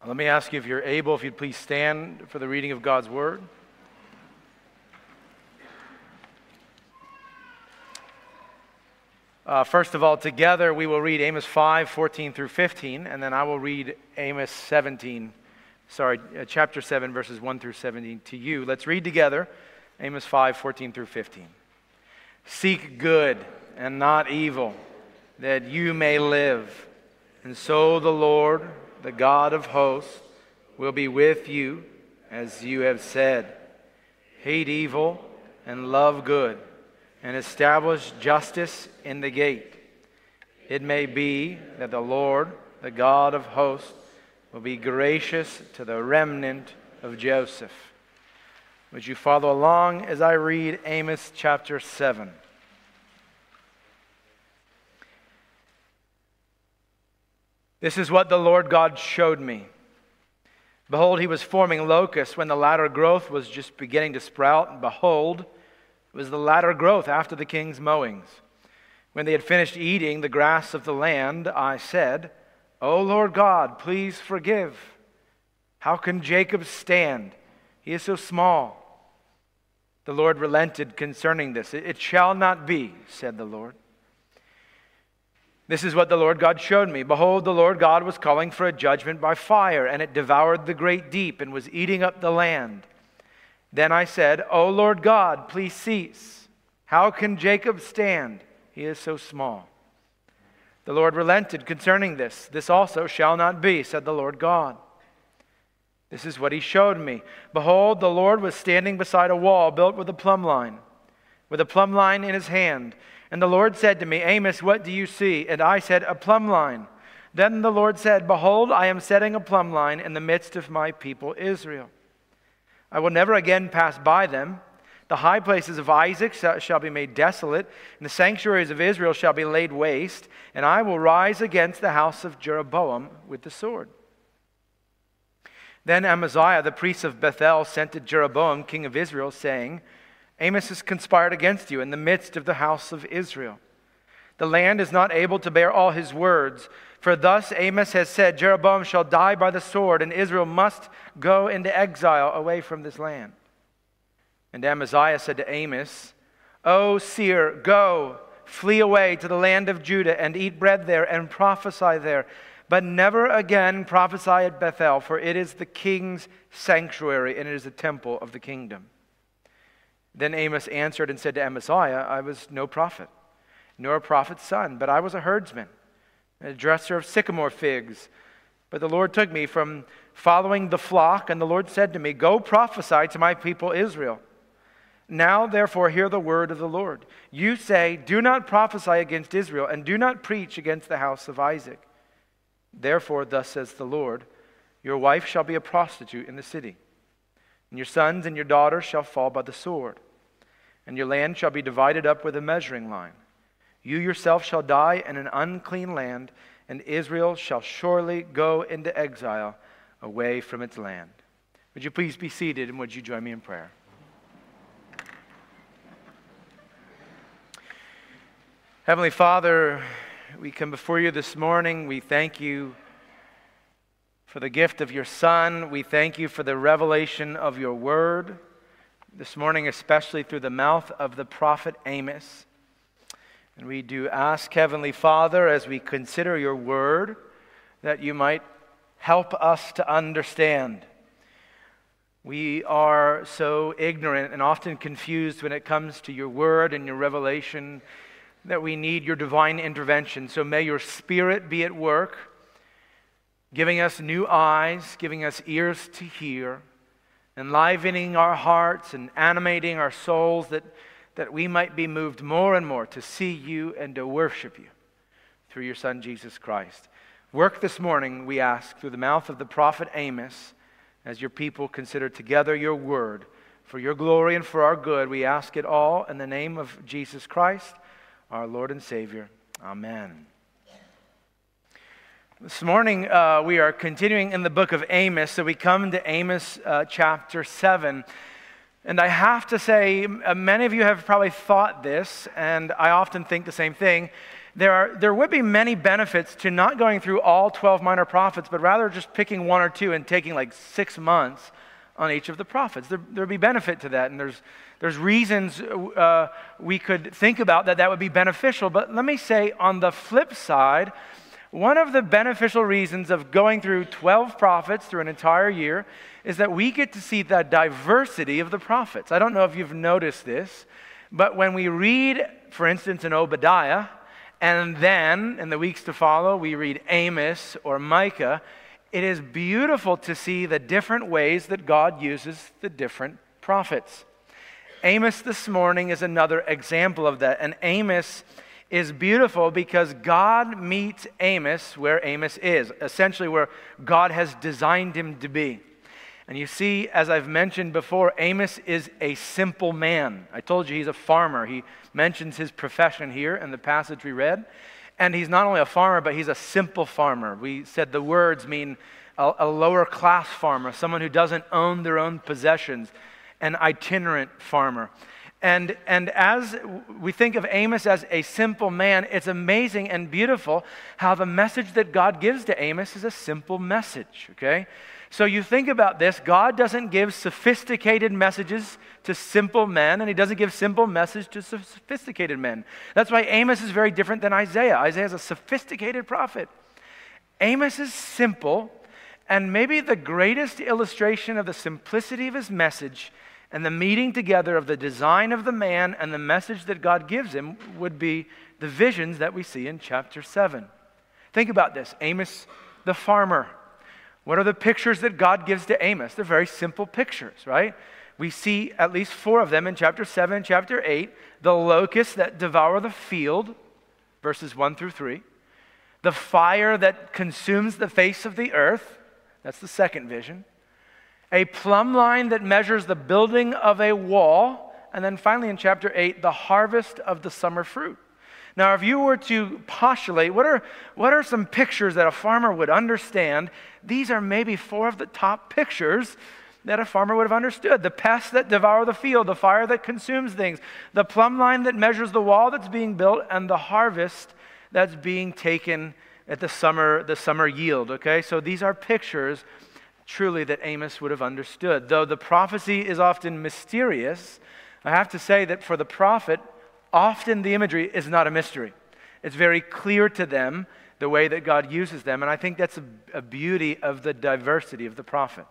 Let me ask you, if you're able, if you'd please stand for the reading of God's Word. First of all, together we will read Amos 5, 14 through 15, and then I will read chapter 7, verses 1 through 17 to you. Let's read together Amos 5, 14 through 15. Seek good and not evil, that you may live. And so the Lord, the God of hosts, will be with you, as you have said. Hate evil and love good, and establish justice in the gate. It may be that the Lord, the God of hosts, will be gracious to the remnant of Joseph. Would you follow along as I read Amos chapter 7? This is what the Lord God showed me. Behold, he was forming locusts when the latter growth was just beginning to sprout. And behold, it was the latter growth after the king's mowings. When they had finished eating the grass of the land, I said, O Lord God, please forgive. How can Jacob stand? He is so small. The Lord relented concerning this. It shall not be, said the Lord. This is what the Lord God showed me. Behold, the Lord God was calling for a judgment by fire, and it devoured the great deep and was eating up the land. Then I said, O Lord God, please cease. How can Jacob stand? He is so small. The Lord relented concerning this. This also shall not be, said the Lord God. This is what he showed me. Behold, the Lord was standing beside a wall built with a plumb line in his hand. And the Lord said to me, Amos, what do you see? And I said, a plumb line. Then the Lord said, behold, I am setting a plumb line in the midst of my people Israel. I will never again pass by them. The high places of Isaac shall be made desolate, and the sanctuaries of Israel shall be laid waste, and I will rise against the house of Jeroboam with the sword. Then Amaziah, the priest of Bethel, sent to Jeroboam, king of Israel, saying, Amos has conspired against you in the midst of the house of Israel. The land is not able to bear all his words. For thus Amos has said, Jeroboam shall die by the sword, and Israel must go into exile away from this land. And Amaziah said to Amos, O seer, go, flee away to the land of Judah, and eat bread there, and prophesy there. But never again prophesy at Bethel, for it is the king's sanctuary, and it is the temple of the kingdom. Then Amos answered and said to Amaziah, I was no prophet, nor a prophet's son, but I was a herdsman, a dresser of sycamore figs. But the Lord took me from following the flock, and the Lord said to me, go prophesy to my people Israel. Now, therefore, hear the word of the Lord. You say, do not prophesy against Israel, and do not preach against the house of Isaac. Therefore, thus says the Lord, your wife shall be a prostitute in the city, and your sons and your daughters shall fall by the sword. And your land shall be divided up with a measuring line. You yourself shall die in an unclean land, and Israel shall surely go into exile away from its land. Would you please be seated, and would you join me in prayer? Heavenly Father, we come before you this morning. We thank you for the gift of your Son. We thank you for the revelation of your word. This morning, especially through the mouth of the prophet Amos. And we do ask, Heavenly Father, as we consider your word, that you might help us to understand. We are so ignorant and often confused when it comes to your word and your revelation that we need your divine intervention. So may your Spirit be at work, giving us new eyes, giving us ears to hear, enlivening our hearts and animating our souls, that we might be moved more and more to see you and to worship you through your Son, Jesus Christ. Work this morning, we ask, through the mouth of the prophet Amos, as your people consider together your word. For your glory and for our good, we ask it all in the name of Jesus Christ, our Lord and Savior. Amen. This morning, we are continuing in the book of Amos, so we come to Amos chapter 7. And I have to say, many of you have probably thought this, and I often think the same thing, there would be many benefits to not going through all 12 minor prophets, but rather just picking one or two and taking like 6 months on each of the prophets. There would be benefit to that, and there's reasons we could think about that would be beneficial. But let me say, on the flip side, one of the beneficial reasons of going through 12 prophets through an entire year is that we get to see the diversity of the prophets. I don't know if you've noticed this, but when we read, for instance, in Obadiah, and then in the weeks to follow, we read Amos or Micah, it is beautiful to see the different ways that God uses the different prophets. Amos this morning is another example of that, and Amos is beautiful because God meets Amos where Amos is, essentially where God has designed him to be. And you see, as I've mentioned before, Amos is a simple man. I told you he's a farmer. He mentions his profession here in the passage we read. And he's not only a farmer, but he's a simple farmer. We said the words mean a lower class farmer, someone who doesn't own their own possessions, an itinerant farmer. And as we think of Amos as a simple man, it's amazing and beautiful how the message that God gives to Amos is a simple message, okay? So you think about this, God doesn't give sophisticated messages to simple men, and he doesn't give simple messages to sophisticated men. That's why Amos is very different than Isaiah. Isaiah is a sophisticated prophet. Amos is simple, and maybe the greatest illustration of the simplicity of his message and the meeting together of the design of the man and the message that God gives him would be the visions that we see in chapter 7. Think about this. Amos the farmer. What are the pictures that God gives to Amos? They're very simple pictures, right? We see at least 4 of them in chapter 7 and chapter 8. The locusts that devour the field, verses 1 through 3. The fire that consumes the face of the earth. That's the second vision. A plumb line that measures the building of a wall. And then finally in chapter 8, the harvest of the summer fruit. Now, if you were to postulate, what are some pictures that a farmer would understand? These are maybe 4 of the top pictures that a farmer would have understood. The pests that devour the field, the fire that consumes things, the plumb line that measures the wall that's being built, and the harvest that's being taken at the summer yield, okay? So these are pictures truly that Amos would have understood. Though the prophecy is often mysterious, I have to say that for the prophet, often the imagery is not a mystery. It's very clear to them the way that God uses them, and I think that's a beauty of the diversity of the prophets.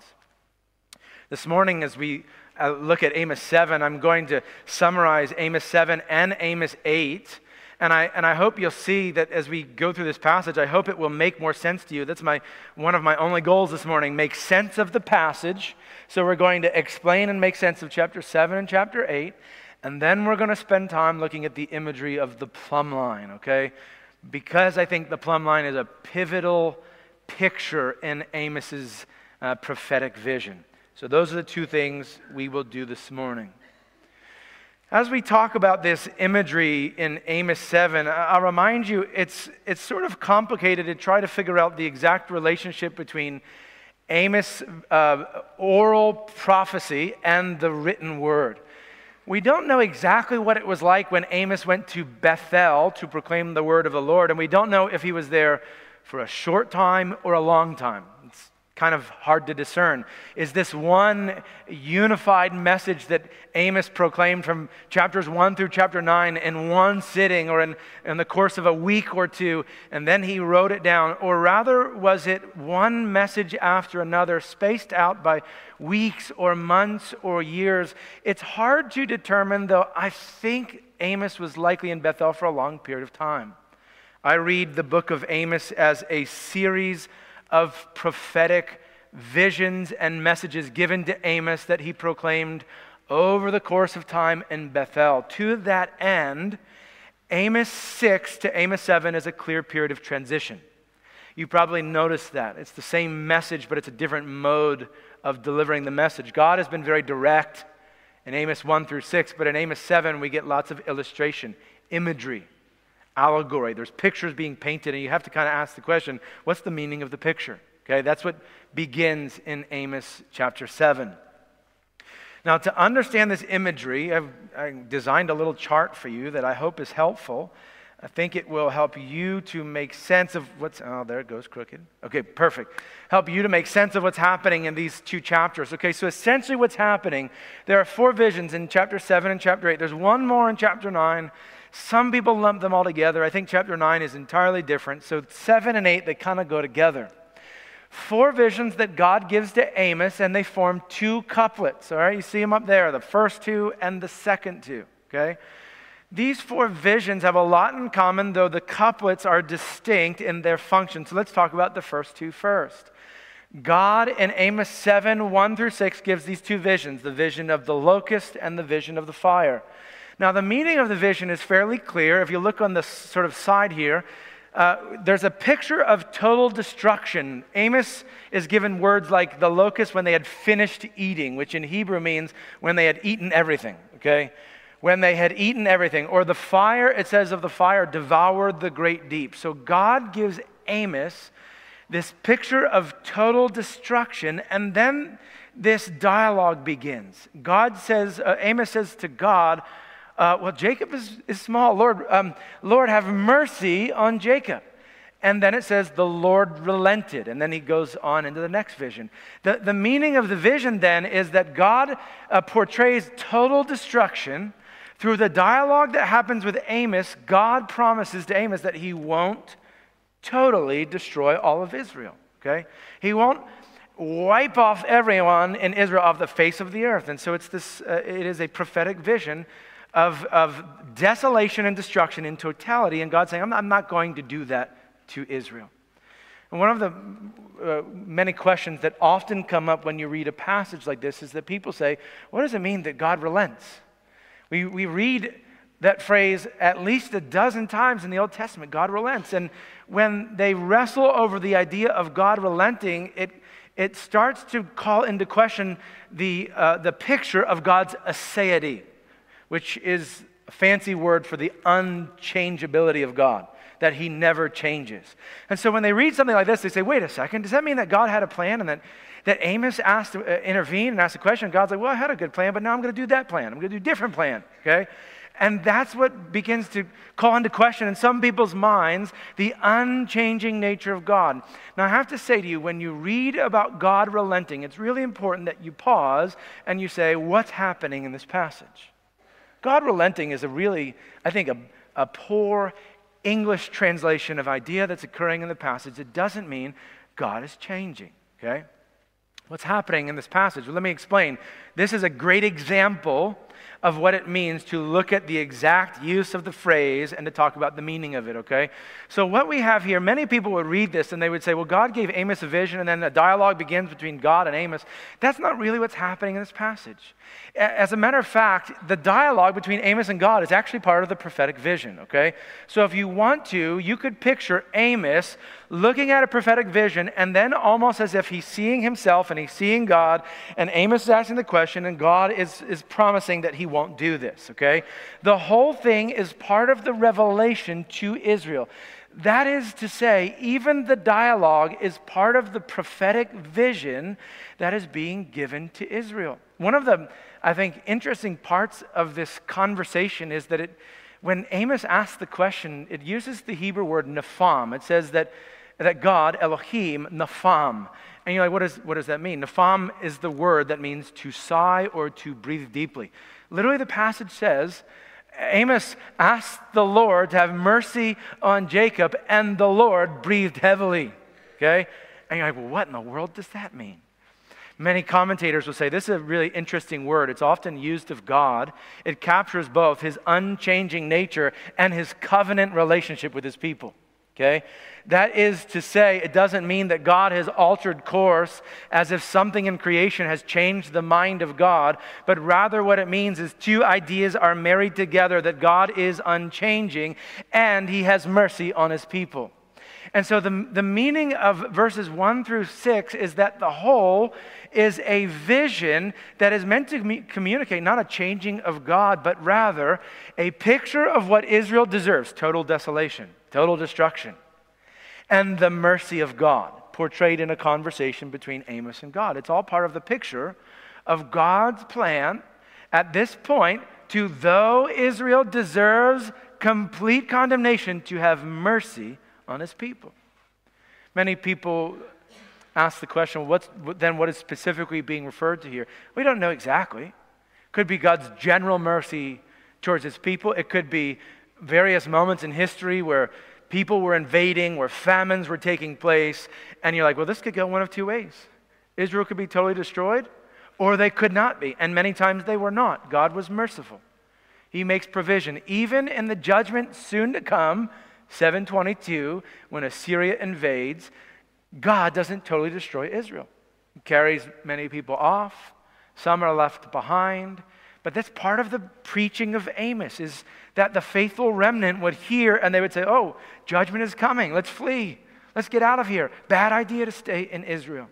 This morning, as we look at Amos 7, I'm going to summarize Amos 7 and Amos 8, and I hope you'll see that as we go through this passage, I hope it will make more sense to you. That's one of my only goals this morning, make sense of the passage. So we're going to explain and make sense of chapter 7 and chapter 8, and then we're going to spend time looking at the imagery of the plumb line, okay? Because I think the plumb line is a pivotal picture in Amos's prophetic vision. So those are the 2 things we will do this morning. As we talk about this imagery in Amos 7, I'll remind you it's sort of complicated to try to figure out the exact relationship between Amos' oral prophecy and the written word. We don't know exactly what it was like when Amos went to Bethel to proclaim the word of the Lord, and we don't know if he was there for a short time or a long time. It's kind of hard to discern. Is this one unified message that Amos proclaimed from chapters 1 through chapter 9 in one sitting or in the course of a week or 2, and then he wrote it down? Or rather, was it one message after another, spaced out by weeks or months or years? It's hard to determine, though I think Amos was likely in Bethel for a long period of time. I read the book of Amos as a series of prophetic visions and messages given to Amos that he proclaimed over the course of time in Bethel. To that end, Amos 6 to Amos 7 is a clear period of transition. You probably noticed that. It's the same message, but it's a different mode of delivering the message. God has been very direct in Amos 1 through 6, but in Amos 7 we get lots of illustration, imagery, allegory. There's pictures being painted, and you have to kind of ask the question, what's the meaning of the picture? Okay, that's what begins in Amos chapter 7. Now, to understand this imagery, I designed a little chart for you that I hope is helpful. I think it will help you to make sense of there it goes, crooked. Okay, perfect. Help you to make sense of what's happening in these two chapters. Okay, so essentially what's happening, there are 4 visions in chapter 7 and chapter 8. There's one more in chapter 9. Some people lump them all together. I think chapter 9 is entirely different. So 7 and 8, they kind of go together. 4 visions that God gives to Amos, and they form 2 couplets. All right, you see them up there, the first 2 and the second 2. Okay? These 4 visions have a lot in common, though the couplets are distinct in their function. So let's talk about the first 2 first. God in Amos 7, 1 through 6 gives these 2 visions, the vision of the locust and the vision of the fire. Now, the meaning of the vision is fairly clear. If you look on the sort of side here, there's a picture of total destruction. Amos is given words like the locust when they had finished eating, which in Hebrew means when they had eaten everything, okay? When they had eaten everything. Or the fire, it says of the fire, devoured the great deep. So God gives Amos this picture of total destruction, and then this dialogue begins. Amos says to God, Jacob is small. Lord, have mercy on Jacob. And then it says the Lord relented. And then he goes on into the next vision. The meaning of the vision then is that God portrays total destruction. Through the dialogue that happens with Amos, God promises to Amos that he won't totally destroy all of Israel. Okay? He won't wipe off everyone in Israel off the face of the earth. And so it is a prophetic vision of desolation and destruction in totality. And God saying, I'm not going to do that to Israel. And one of the many questions that often come up when you read a passage like this is that people say, what does it mean that God relents? We read that phrase at least a dozen times in the Old Testament, God relents. And when they wrestle over the idea of God relenting, it starts to call into question the picture of God's aseity, which is a fancy word for the unchangeability of God, that he never changes. And so when they read something like this, they say, wait a second, does that mean that God had a plan and that Amos asked to intervene and ask a question? God's like, well, I had a good plan, but now I'm going to do that plan. I'm going to do a different plan, okay? And that's what begins to call into question in some people's minds the unchanging nature of God. Now, I have to say to you, when you read about God relenting, it's really important that you pause and you say, what's happening in this passage? God relenting is a poor English translation of idea that's occurring in the passage. It doesn't mean God is changing, okay? What's happening in this passage? Well, let me explain. This is a great example of what it means to look at the exact use of the phrase and to talk about the meaning of it, okay? So what we have here, many people would read this and they would say, well, God gave Amos a vision and then a dialogue begins between God and Amos. That's not really what's happening in this passage. As a matter of fact, the dialogue between Amos and God is actually part of the prophetic vision, okay? So if you want to, you could picture Amos looking at a prophetic vision and then almost as if he's seeing himself and he's seeing God, and Amos is asking the question and God is promising that he won't do this, okay? The whole thing is part of the revelation to Israel. That is to say, even the dialogue is part of the prophetic vision that is being given to Israel. One of the, I think, interesting parts of this conversation is that when Amos asks the question, it uses the Hebrew word nepham. It says that God, Elohim, nepham. And you're like, what does that mean? Nepham is the word that means to sigh or to breathe deeply. Literally, the passage says, Amos asked the Lord to have mercy on Jacob, and the Lord breathed heavily, okay? And you're like, well, what in the world does that mean? Many commentators will say this is a really interesting word. It's often used of God. It captures both his unchanging nature and his covenant relationship with his people. Okay? That is to say, it doesn't mean that God has altered course as if something in creation has changed the mind of God, but rather what it means is 2 ideas are married together, that God is unchanging and he has mercy on his people. And so the meaning of verses 1 through 6 is that the whole is a vision that is meant to communicate not a changing of God, but rather a picture of what Israel deserves: total desolation, total destruction, and the mercy of God, portrayed in a conversation between Amos and God. It's all part of the picture of God's plan at this point to, though Israel deserves complete condemnation to have mercy on his people. Many people ask the question, what is specifically being referred to here? We don't know exactly. Could be God's general mercy towards his people. It could be various moments in history where people were invading, where famines were taking place, and you're like, well, this could go one of two ways. Israel could be totally destroyed, or they could not be. And many times they were not. God was merciful. He makes provision. Even in the judgment soon to come, 722, when Assyria invades, God doesn't totally destroy Israel. He carries many people off. Some are left behind. But that's part of the preaching of Amos, is that the faithful remnant would hear and they would say, oh, judgment is coming. Let's flee. Let's get out of here. Bad idea to stay in Israel.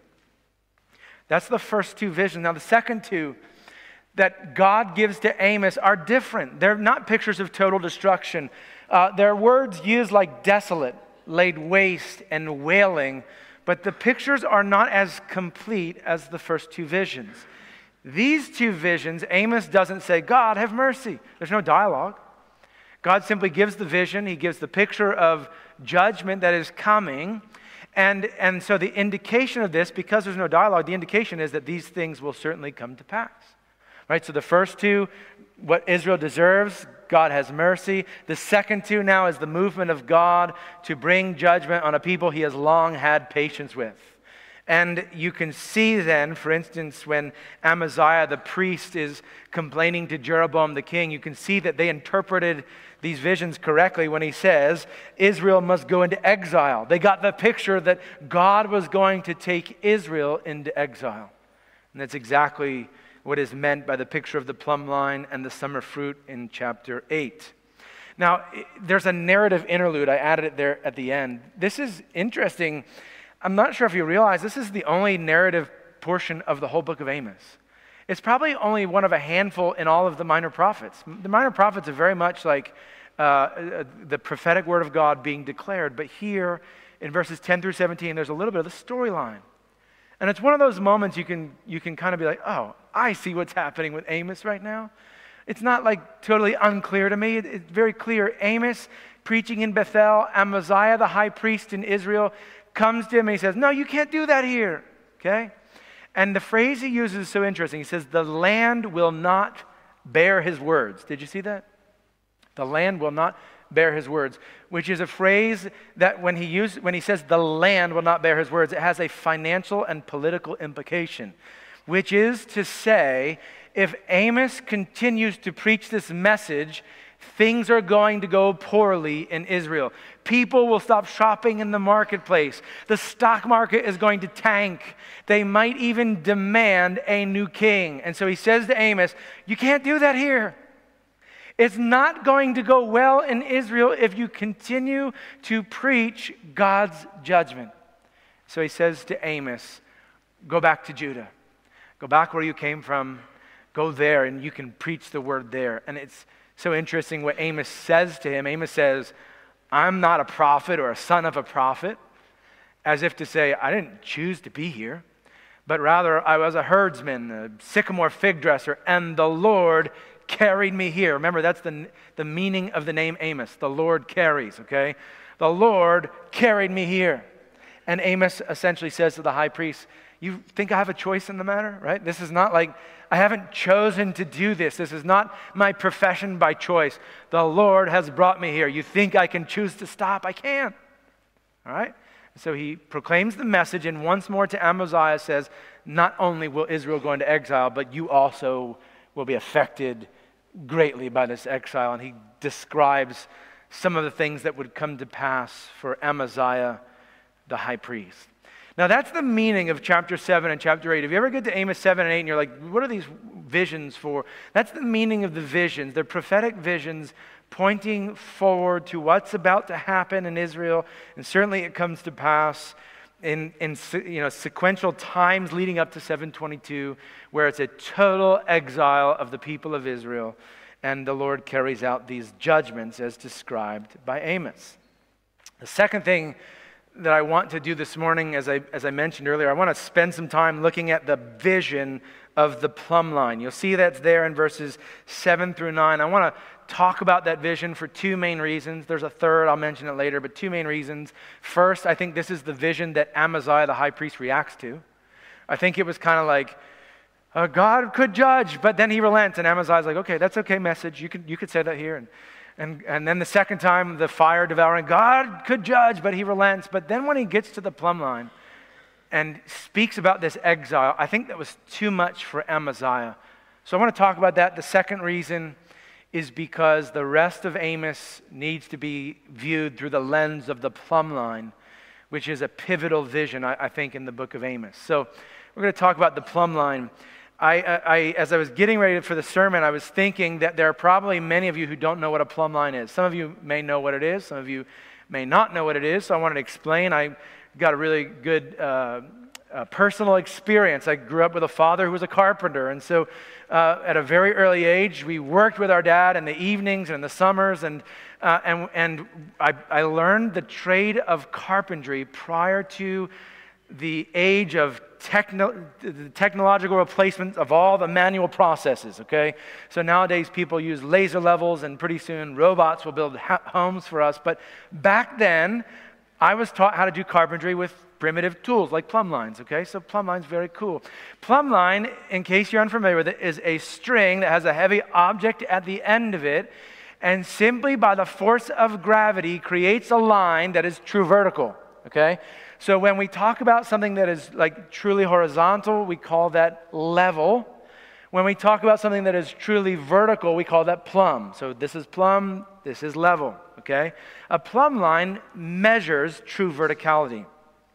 That's the first two visions. Now, the second two that God gives to Amos are different. They're not pictures of total destruction. They're words used like desolate, laid waste, and wailing. But the pictures are not as complete as the first two visions. These two visions, Amos doesn't say, God, have mercy. There's no dialogue. God simply gives the vision. He gives the picture of judgment that is coming. And so the indication of this, because there's no dialogue, the indication is that these things will certainly come to pass. Right? So the first two, what Israel deserves, God has mercy. The second two now is the movement of God to bring judgment on a people he has long had patience with. And you can see then, for instance, when Amaziah the priest is complaining to Jeroboam the king, you can see that they interpreted these visions correctly when he says, Israel must go into exile. They got the picture that God was going to take Israel into exile. And that's exactly what is meant by the picture of the plumb line and the summer fruit in chapter 8. Now, there's a narrative interlude. I added it there at the end. This is interesting. I'm not sure if you realize this is the only narrative portion of the whole book of Amos. It's probably only one of a handful in all of the minor prophets. The minor prophets are very much like the prophetic word of God being declared. But here in verses 10 through 17, there's a little bit of the storyline. And it's one of those moments you can kind of be like, oh, I see what's happening with Amos right now. It's not like totally unclear to me. It's very clear. Amos preaching in Bethel, Amaziah, the high priest in Israel, comes to him and he says, no, you can't do that here, okay? And the phrase he uses is so interesting. He says, the land will not bear his words. Did you see that? The land will not bear his words, which is a phrase that when he says the land will not bear his words, it has a financial and political implication, which is to say, if Amos continues to preach this message, things are going to go poorly in Israel. People will stop shopping in the marketplace. The stock market is going to tank. They might even demand a new king. And so he says to Amos, you can't do that here. It's not going to go well in Israel if you continue to preach God's judgment. So he says to Amos, go back to Judah. Go back where you came from. Go there and you can preach the word there. And it's so interesting what Amos says to him. Amos says, I'm not a prophet or a son of a prophet, as if to say, I didn't choose to be here, but rather I was a herdsman, a sycamore fig dresser, and the Lord carried me here. Remember, that's the meaning of the name Amos. The Lord carries, okay? The Lord carried me here. And Amos essentially says to the high priest, you think I have a choice in the matter, right? This is not like, I haven't chosen to do this. This is not my profession by choice. The Lord has brought me here. You think I can choose to stop? I can't. All right? So he proclaims the message, and once more to Amaziah says, not only will Israel go into exile, but you also will be affected greatly by this exile. And he describes some of the things that would come to pass for Amaziah, the high priest. Now that's the meaning of chapter 7 and chapter 8. If you ever get to Amos 7 and 8 and you're like, what are these visions for? That's the meaning of the visions. They're prophetic visions pointing forward to what's about to happen in Israel. And certainly it comes to pass in sequential times leading up to 722, where it's a total exile of the people of Israel. And the Lord carries out these judgments as described by Amos. The second thing that I want to do this morning, as I mentioned earlier, I want to spend some time looking at the vision of the plumb line. You'll see that's there in verses 7 through 9. I want to talk about that vision for two main reasons. There's a third, I'll mention it later, but two main reasons. First, I think this is the vision that Amaziah, the high priest, reacts to. I think it was kind of like, God could judge, but then he relents, and Amaziah's like, okay, that's okay message. You could say that here. And then the second time, the fire devouring, God could judge, but he relents. But then when he gets to the plumb line and speaks about this exile, I think that was too much for Amaziah. So I want to talk about that. The second reason is because the rest of Amos needs to be viewed through the lens of the plumb line, which is a pivotal vision, I think, in the book of Amos. So we're going to talk about the plumb line. As I was getting ready for the sermon, I was thinking that there are probably many of you who don't know what a plumb line is. Some of you may know what it is. Some of you may not know what it is. So I wanted to explain. I got a really good personal experience. I grew up with a father who was a carpenter. And so at a very early age, we worked with our dad in the evenings and in the summers. And I learned the trade of carpentry prior to the age of the technological replacement of all the manual processes, okay? So nowadays people use laser levels, and pretty soon robots will build homes for us. But back then, I was taught how to do carpentry with primitive tools like plumb lines, okay? So plumb line's very cool. Plumb line, in case you're unfamiliar with it, is a string that has a heavy object at the end of it, and simply by the force of gravity creates a line that is true vertical, okay? So when we talk about something that is like truly horizontal, we call that level. When we talk about something that is truly vertical, we call that plumb. So this is plumb, this is level, okay? A plumb line measures true verticality.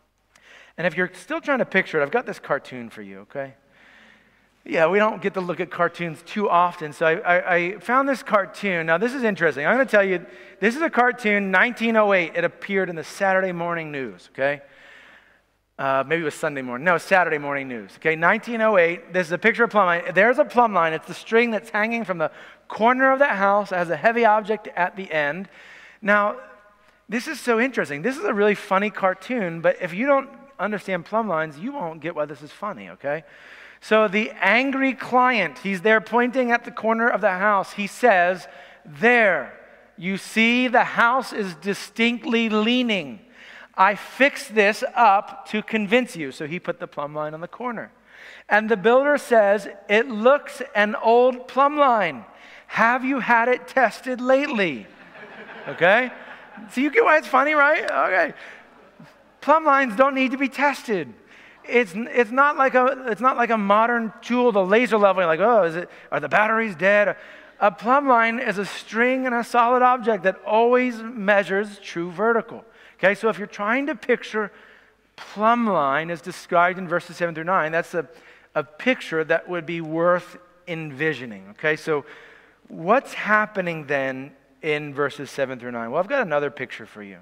And if you're still trying to picture it, I've got this cartoon for you, okay? Yeah, we don't get to look at cartoons too often, so I found this cartoon. Now, this is interesting. I'm going to tell you, this is a cartoon, 1908. It appeared in the Saturday morning news, okay? Maybe it was Sunday morning. No, Saturday morning news, okay? 1908, this is a picture of plumb line. There's a plumb line. It's the string that's hanging from the corner of that house. It has a heavy object at the end. Now, this is so interesting. This is a really funny cartoon, but if you don't understand plumb lines, you won't get why this is funny, okay? So the angry client, he's there pointing at the corner of the house. He says, there, you see the house is distinctly leaning. I fixed this up to convince you. So he put the plumb line on the corner. And the builder says, it looks an old plumb line. Have you had it tested lately? Okay? So you get why it's funny, right? Okay. Plumb lines don't need to be tested. It's not like a modern tool, the laser level. You're like, are the batteries dead? A plumb line is a string and a solid object that always measures true vertical. Okay, so if you're trying to picture plumb line as described in verses 7 through 9, that's a picture that would be worth envisioning. Okay, so what's happening then in verses 7 through 9? Well, I've got another picture for you.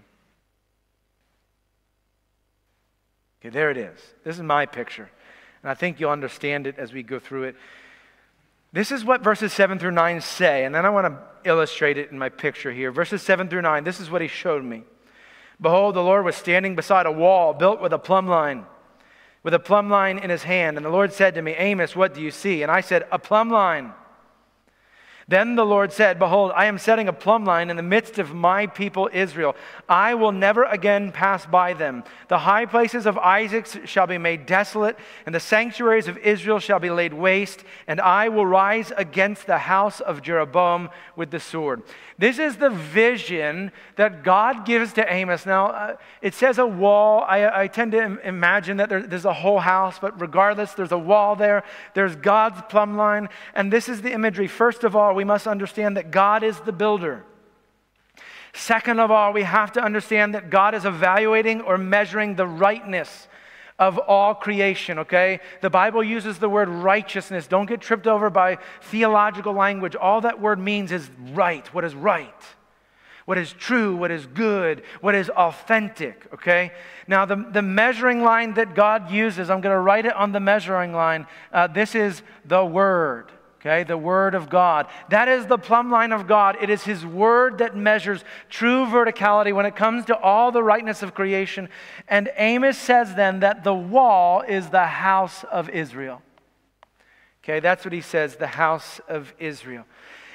Okay, there it is. This is my picture. And I think you'll understand it as we go through it. This is what verses 7 through 9 say, and then I want to illustrate it in my picture here. Verses 7 through 9, this is what he showed me. Behold, the Lord was standing beside a wall built with a plumb line in his hand. And the Lord said to me, Amos, what do you see? And I said, a plumb line. Then the Lord said, behold, I am setting a plumb line in the midst of my people Israel. I will never again pass by them. The high places of Isaac shall be made desolate, and the sanctuaries of Israel shall be laid waste, and I will rise against the house of Jeroboam with the sword. This is the vision that God gives to Amos. Now, it says a wall. I tend to imagine that there's a whole house, but regardless, there's a wall there. There's God's plumb line, and this is the imagery. First of all, we must understand that God is the builder. Second of all, we have to understand that God is evaluating or measuring the rightness of all creation, okay? The Bible uses the word righteousness. Don't get tripped over by theological language. All that word means is right. What is right? What is true? What is good? What is authentic, okay? Now, the measuring line that God uses, I'm going to write it on the measuring line. This is the Word. Okay, the Word of God. That is the plumb line of God. It is His Word that measures true verticality when it comes to all the rightness of creation. And Amos says then that the wall is the house of Israel. Okay, that's what he says, the house of Israel.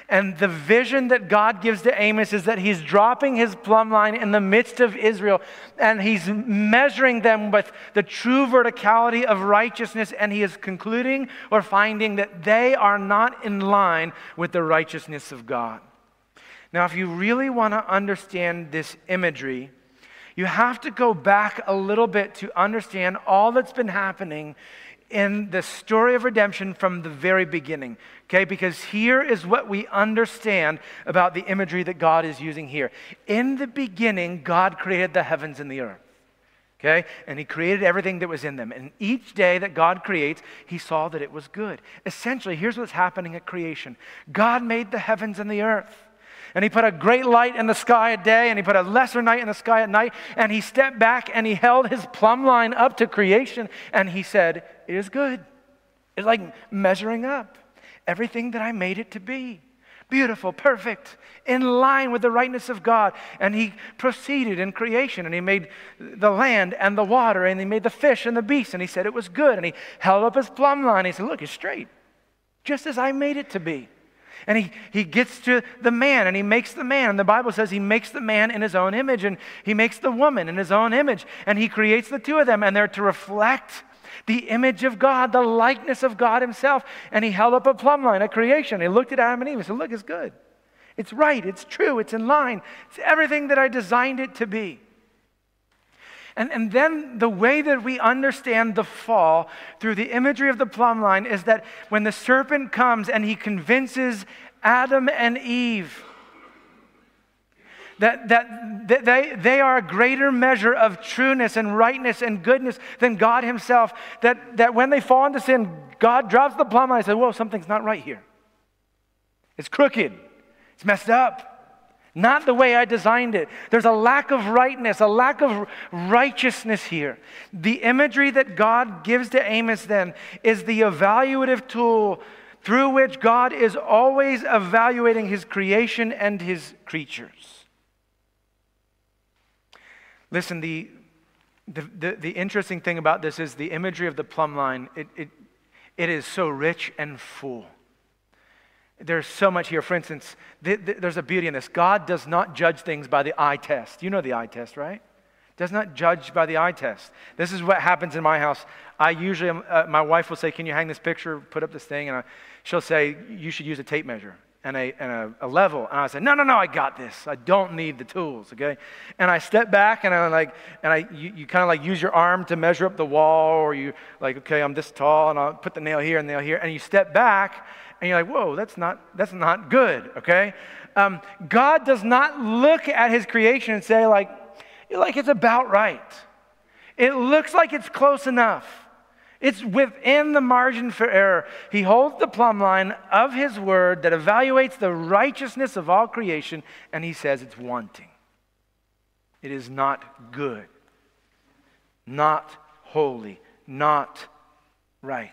And the vision that God gives to Amos is that he's dropping his plumb line in the midst of Israel, and he's measuring them with the true verticality of righteousness, and he is concluding or finding that they are not in line with the righteousness of God. Now, if you really want to understand this imagery, you have to go back a little bit to understand all that's been happening in the story of redemption from the very beginning, okay? Because here is what we understand about the imagery that God is using here. In the beginning, God created the heavens and the earth, okay? And he created everything that was in them. And each day that God creates, he saw that it was good. Essentially, here's what's happening at creation. God made the heavens and the earth. And he put a great light in the sky at day, and he put a lesser night in the sky at night, and he stepped back and he held his plumb line up to creation, and he said, it is good. It's like measuring up everything that I made it to be. Beautiful, perfect, in line with the rightness of God. And he proceeded in creation, and he made the land and the water, and he made the fish and the beasts, and he said it was good. And he held up his plumb line, and he said, look, it's straight, just as I made it to be. And he gets to the man, and he makes the man. And the Bible says he makes the man in his own image, and he makes the woman in his own image. And he creates the two of them, and they're to reflect the image of God, the likeness of God himself. And he held up a plumb line at creation. He looked at Adam and Eve and said, look, it's good. It's right. It's true. It's in line. It's everything that I designed it to be. And then the way that we understand the fall through the imagery of the plumb line is that when the serpent comes and he convinces Adam and Eve that they are a greater measure of trueness and rightness and goodness than God himself, that when they fall into sin, God drops the plumb line and says, whoa, something's not right here. It's crooked. It's messed up. Not the way I designed it. There's a lack of rightness, a lack of righteousness here. The imagery that God gives to Amos then is the evaluative tool through which God is always evaluating his creation and his creatures. Listen, the interesting thing about this is the imagery of the plumb line. It is so rich and full. There's so much here. For instance, there's a beauty in this. God does not judge things by the eye test. You know the eye test, right? Does not judge by the eye test. This is what happens in my house. I usually, my wife will say, can you hang this picture, put up this thing? And she'll say, you should use a tape measure and a level. And I say, no, I got this. I don't need the tools, okay? And I step back and you kind of like use your arm to measure up the wall, or you like, okay, I'm this tall and I'll put the nail here and nail here. And you step back and you're like, whoa, that's not good, okay? God does not look at his creation and say like it's about right. It looks like it's close enough. It's within the margin for error. He holds the plumb line of his word that evaluates the righteousness of all creation, and he says it's wanting. It is not good, not holy, not right.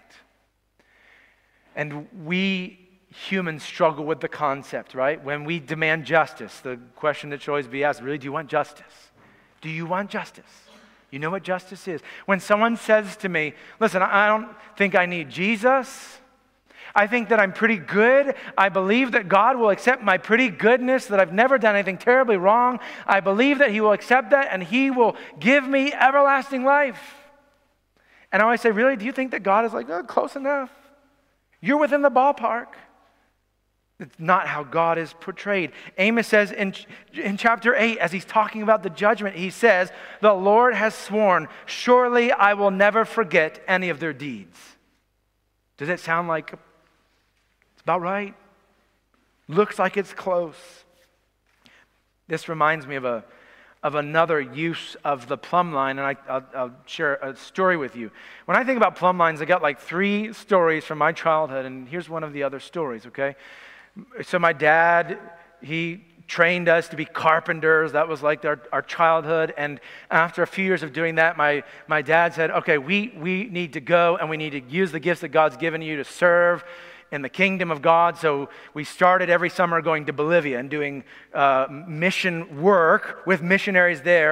And we humans struggle with the concept, right? When we demand justice, the question that should always be asked, really, do you want justice? Do you want justice? You know what justice is? When someone says to me, listen, I don't think I need Jesus. I think that I'm pretty good. I believe that God will accept my pretty goodness, that I've never done anything terribly wrong. I believe that he will accept that and he will give me everlasting life. And I always say, really, do you think that God is like, oh, close enough? You're within the ballpark. It's not how God is portrayed. Amos says in chapter 8, as he's talking about the judgment, he says, the Lord has sworn, surely I will never forget any of their deeds. Does that sound like it's about right? Looks like it's close. This reminds me of another use of the plumb line, and I'll share a story with you. When I think about plumb lines, I got like 3 stories from my childhood, and here's one of the other stories, okay? So my dad, he trained us to be carpenters. That was like our childhood, and after a few years of doing that, my dad said, okay, we need to go, and we need to use the gifts that God's given you to serve in the kingdom of God. So we started every summer going to Bolivia and doing mission work with missionaries there.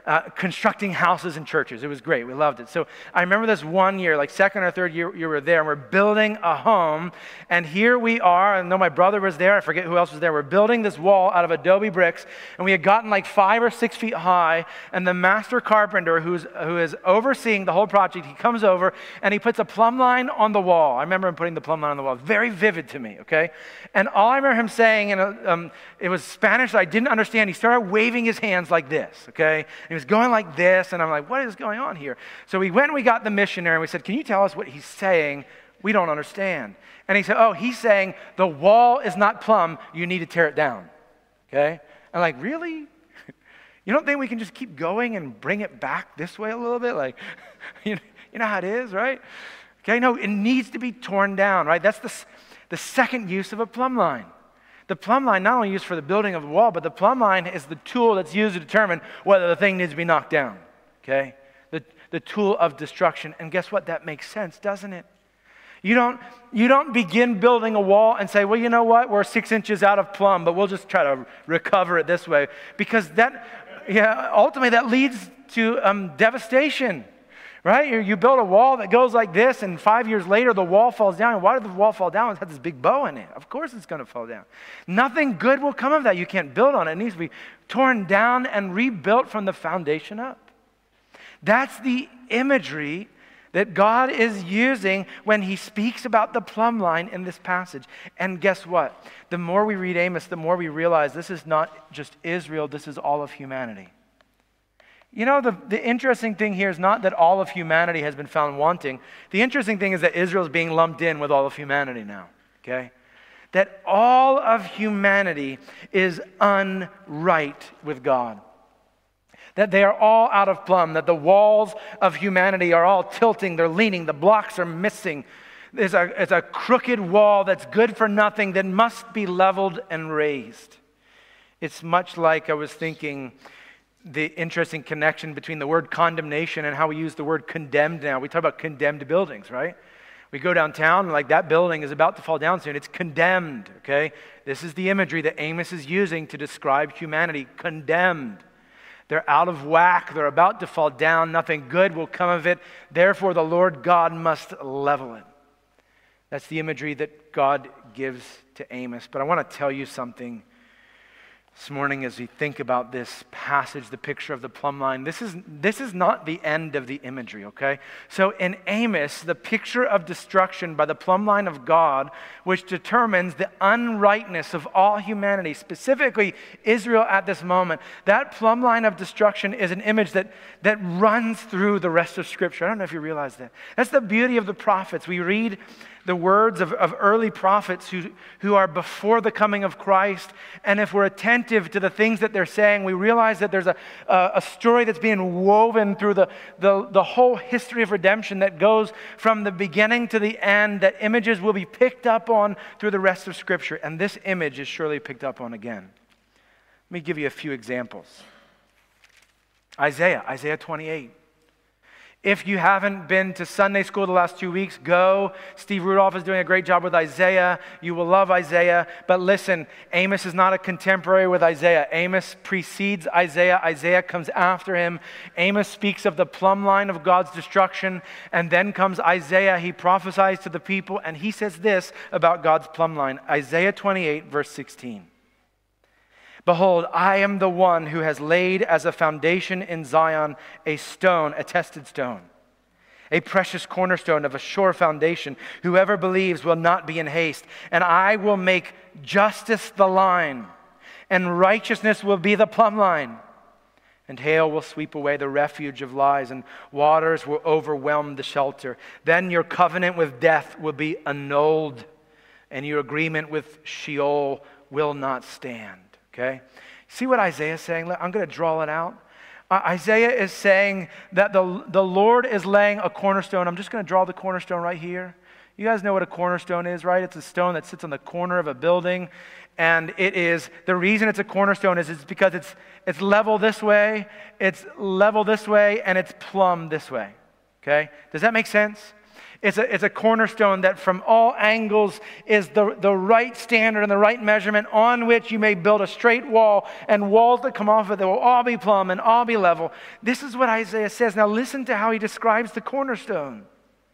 constructing houses and churches. It was great. We loved it. So I remember this one year, like second or third year we were there, and we're building a home. And here we are. I know my brother was there. I forget who else was there. We're building this wall out of adobe bricks, and we had gotten like 5 or 6 feet high. And the master carpenter who is overseeing the whole project, he comes over and he puts a plumb line on the wall. I remember him putting the plumb line on the wall. Very vivid to me, okay? And all I remember him saying, and it was Spanish that I didn't understand. He started waving his hands like this, okay? And he was going like this, and I'm like, what is going on here? So we went and we got the missionary, and we said, can you tell us what he's saying? We don't understand. And he said, oh, he's saying the wall is not plumb. You need to tear it down, okay? I'm like, really? You don't think we can just keep going and bring it back this way a little bit? Like, you know how it is, right? Okay, no, it needs to be torn down, right? That's the second use of a plumb line. The plumb line not only used for the building of the wall, but the plumb line is the tool that's used to determine whether the thing needs to be knocked down, okay? The tool of destruction. And guess what? That makes sense, doesn't it? You don't begin building a wall and say, well, you know what? We're 6 inches out of plumb, but we'll just try to recover it this way. Because ultimately that leads to devastation. Right? You build a wall that goes like this, and 5 years later, the wall falls down. And why did the wall fall down? It had this big bow in it. Of course it's going to fall down. Nothing good will come of that. You can't build on it. It needs to be torn down and rebuilt from the foundation up. That's the imagery that God is using when he speaks about the plumb line in this passage. And guess what? The more we read Amos, the more we realize this is not just Israel, this is all of humanity. You know, the interesting thing here is not that all of humanity has been found wanting. The interesting thing is that Israel is being lumped in with all of humanity now, okay? That all of humanity is unright with God. That they are all out of plumb, that the walls of humanity are all tilting, they're leaning, the blocks are missing. It's a crooked wall that's good for nothing that must be leveled and raised. It's much like I was thinking, the interesting connection between the word condemnation and how we use the word condemned now. We talk about condemned buildings, right? We go downtown and like that building is about to fall down soon. It's condemned, okay? This is the imagery that Amos is using to describe humanity, condemned. They're out of whack. They're about to fall down. Nothing good will come of it. Therefore, the Lord God must level it. That's the imagery that God gives to Amos. But I want to tell you something this morning as we think about this passage, the picture of the plumb line. This is not the end of the imagery, okay? So in Amos, the picture of destruction by the plumb line of God, which determines the unrightness of all humanity, specifically Israel at this moment, that plumb line of destruction is an image that runs through the rest of Scripture. I don't know if you realize that. That's the beauty of the prophets. We read the words of early prophets who are before the coming of Christ. And if we're attentive to the things that they're saying, we realize that there's a story that's being woven through the whole history of redemption that goes from the beginning to the end, that images will be picked up on through the rest of Scripture. And this image is surely picked up on again. Let me give you a few examples. Isaiah 28. If you haven't been to Sunday school the last 2 weeks, go. Steve Rudolph is doing a great job with Isaiah. You will love Isaiah. But listen, Amos is not a contemporary with Isaiah. Amos precedes Isaiah. Isaiah comes after him. Amos speaks of the plumb line of God's destruction. And then comes Isaiah. He prophesies to the people. And he says this about God's plumb line. Isaiah 28, verse 16. Behold, I am the one who has laid as a foundation in Zion a stone, a tested stone, a precious cornerstone of a sure foundation. Whoever believes will not be in haste. And I will make justice the line, and righteousness will be the plumb line. And hail will sweep away the refuge of lies, and waters will overwhelm the shelter. Then your covenant with death will be annulled, and your agreement with Sheol will not stand. Okay? See what Isaiah is saying? I'm going to draw it out. Isaiah is saying that the Lord is laying a cornerstone. I'm just going to draw the cornerstone right here. You guys know what a cornerstone is, right? It's a stone that sits on the corner of a building. And it is, the reason it's a cornerstone is it's because it's level this way, it's level this way, and it's plumb this way. Okay? Does that make sense? It's a cornerstone that from all angles is the right standard and the right measurement on which you may build a straight wall, and walls that come off of it that will all be plumb and all be level. This is what Isaiah says. Now listen to how he describes the cornerstone.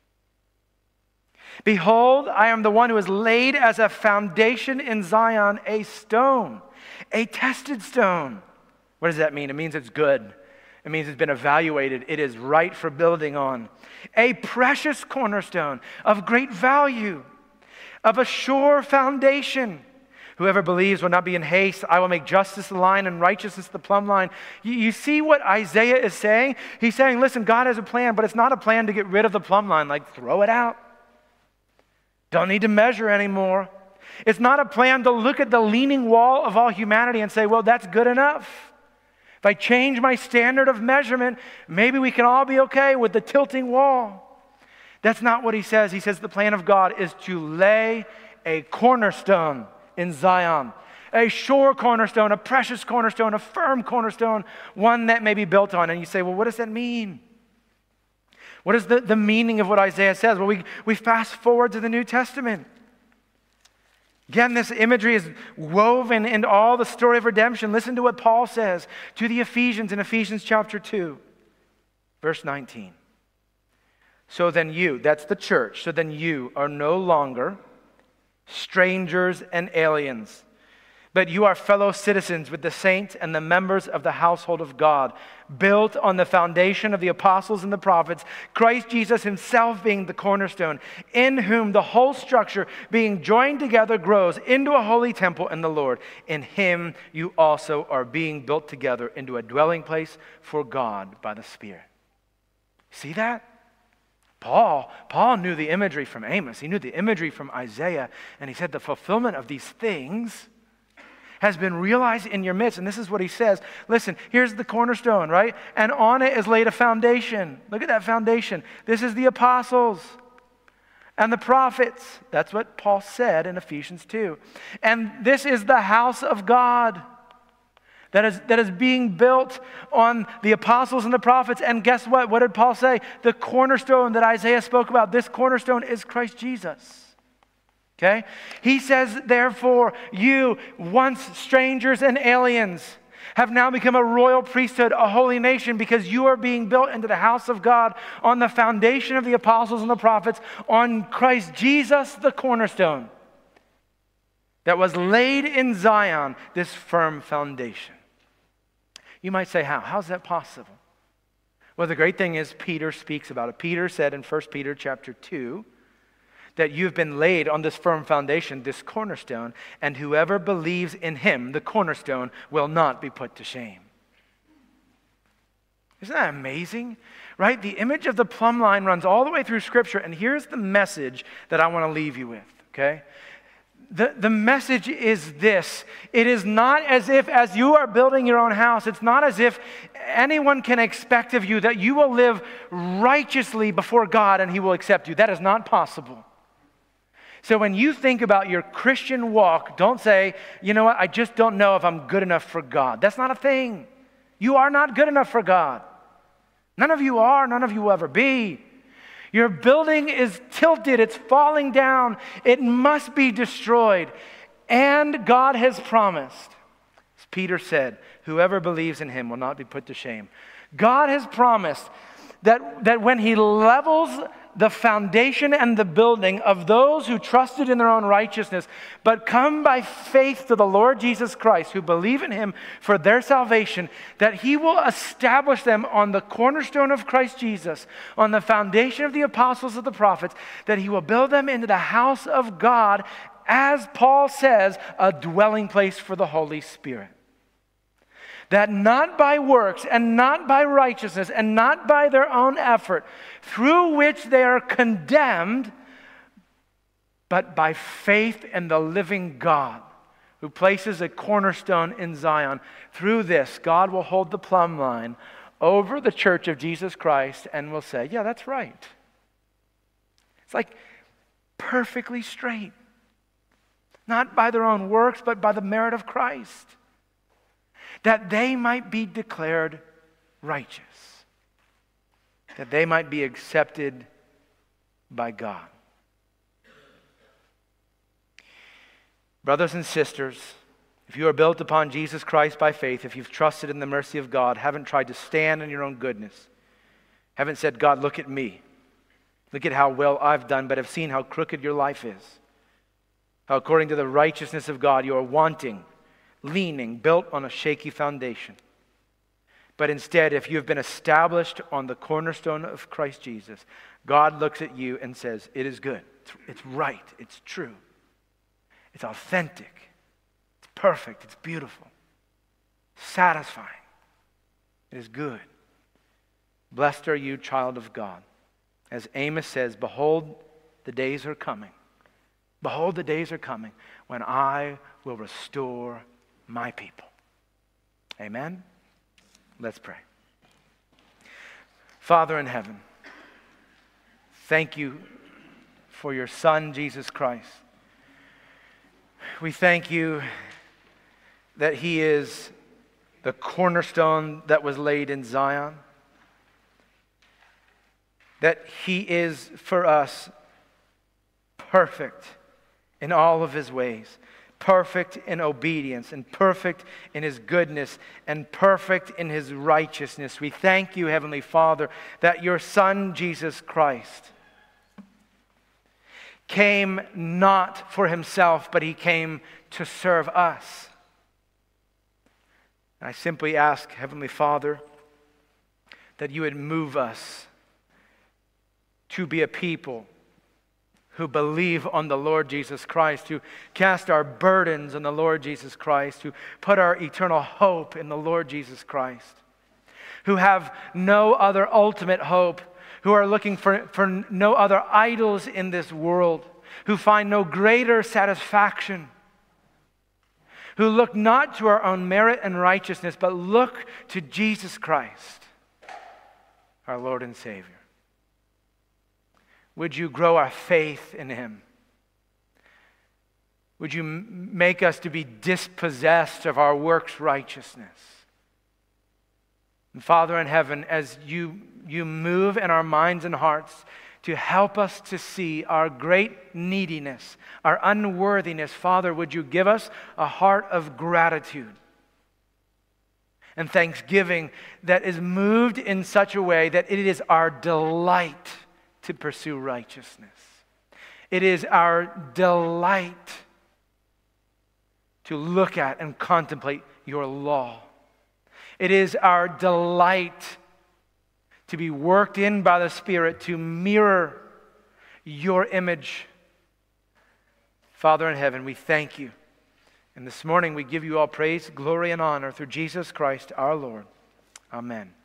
Behold, I am the one who is laid as a foundation in Zion, a stone, a tested stone. What does that mean? It means it's good. It means it's been evaluated. It is right for building on. A precious cornerstone of great value, of a sure foundation. Whoever believes will not be in haste. I will make justice the line and righteousness the plumb line. You see what Isaiah is saying? He's saying, listen, God has a plan, but it's not a plan to get rid of the plumb line, like throw it out. Don't need to measure anymore. It's not a plan to look at the leaning wall of all humanity and say, well, that's good enough. If I change my standard of measurement, maybe we can all be okay with the tilting wall. That's not what he says. He says the plan of God is to lay a cornerstone in Zion, a sure cornerstone, a precious cornerstone, a firm cornerstone, one that may be built on. And you say, well, what does that mean? What is the meaning of what Isaiah says? Well, we fast forward to the New Testament. Again, this imagery is woven into all the story of redemption. Listen to what Paul says to the Ephesians in Ephesians chapter 2, verse 19. So then you, that's the church, so then you are no longer strangers and aliens, but you are fellow citizens with the saints and the members of the household of God, built on the foundation of the apostles and the prophets, Christ Jesus himself being the cornerstone, in whom the whole structure being joined together grows into a holy temple in the Lord. In him you also are being built together into a dwelling place for God by the Spirit. See that? Paul knew the imagery from Amos. He knew the imagery from Isaiah. And he said the fulfillment of these things has been realized in your midst. And this is what he says. Listen, here's the cornerstone, right? And on it is laid a foundation. Look at that foundation. This is the apostles and the prophets. That's what Paul said in Ephesians 2. And this is the house of God that is being built on the apostles and the prophets. And guess what? What did Paul say? The cornerstone that Isaiah spoke about, this cornerstone is Christ Jesus. Okay? He says, therefore, you, once strangers and aliens, have now become a royal priesthood, a holy nation, because you are being built into the house of God on the foundation of the apostles and the prophets, on Christ Jesus, the cornerstone, that was laid in Zion, this firm foundation. You might say, how? How's that possible? Well, the great thing is Peter speaks about it. Peter said in 1 Peter chapter 2, that you've been laid on this firm foundation, this cornerstone, and whoever believes in him, the cornerstone, will not be put to shame. Isn't that amazing? Right? The image of the plumb line runs all the way through Scripture, and here's the message that I want to leave you with, okay? The message is this. It is not as if, as you are building your own house, it's not as if anyone can expect of you that you will live righteously before God and he will accept you. That is not possible. So when you think about your Christian walk, don't say, you know what, I just don't know if I'm good enough for God. That's not a thing. You are not good enough for God. None of you are, none of you will ever be. Your building is tilted, it's falling down, it must be destroyed. And God has promised, as Peter said, whoever believes in him will not be put to shame. God has promised that when he levels the foundation and the building of those who trusted in their own righteousness, but come by faith to the Lord Jesus Christ, who believe in him for their salvation, that he will establish them on the cornerstone of Christ Jesus, on the foundation of the apostles of the prophets, that he will build them into the house of God, as Paul says, a dwelling place for the Holy Spirit. That not by works and not by righteousness and not by their own effort, through which they are condemned, but by faith in the living God, who places a cornerstone in Zion. Through this, God will hold the plumb line over the church of Jesus Christ and will say, yeah, that's right. It's like perfectly straight. Not by their own works, but by the merit of Christ. That they might be declared righteous, that they might be accepted by God. Brothers and sisters, if you are built upon Jesus Christ by faith, if you've trusted in the mercy of God, haven't tried to stand in your own goodness, haven't said, God, look at me, look at how well I've done, but have seen how crooked your life is, how according to the righteousness of God you are wanting, leaning, built on a shaky foundation. But instead, if you have been established on the cornerstone of Christ Jesus, God looks at you and says, it is good, it's right, it's true, it's authentic, it's perfect, it's beautiful, satisfying, it is good. Blessed are you, child of God. As Amos says, behold, the days are coming. Behold, the days are coming when I will restore my people. Amen? Let's pray. Father in heaven, thank you for your Son, Jesus Christ. We thank you that he is the cornerstone that was laid in Zion, that he is for us perfect in all of his ways, perfect in obedience, and perfect in his goodness, and perfect in his righteousness. We thank you, Heavenly Father, that your Son, Jesus Christ, came not for himself, but he came to serve us. And I simply ask, Heavenly Father, that you would move us to be a people who believe on the Lord Jesus Christ, who cast our burdens on the Lord Jesus Christ, who put our eternal hope in the Lord Jesus Christ, who have no other ultimate hope, who are looking for no other idols in this world, who find no greater satisfaction, who look not to our own merit and righteousness, but look to Jesus Christ, our Lord and Savior. Would you grow our faith in him? Would you make us to be dispossessed of our works righteousness? And Father in heaven, as you move in our minds and hearts to help us to see our great neediness, our unworthiness, Father, would you give us a heart of gratitude and thanksgiving that is moved in such a way that it is our delight to pursue righteousness. It is our delight to look at and contemplate your law. It is our delight to be worked in by the Spirit to mirror your image. Father in heaven, we thank you. And this morning we give you all praise, glory, and honor through Jesus Christ our Lord. Amen.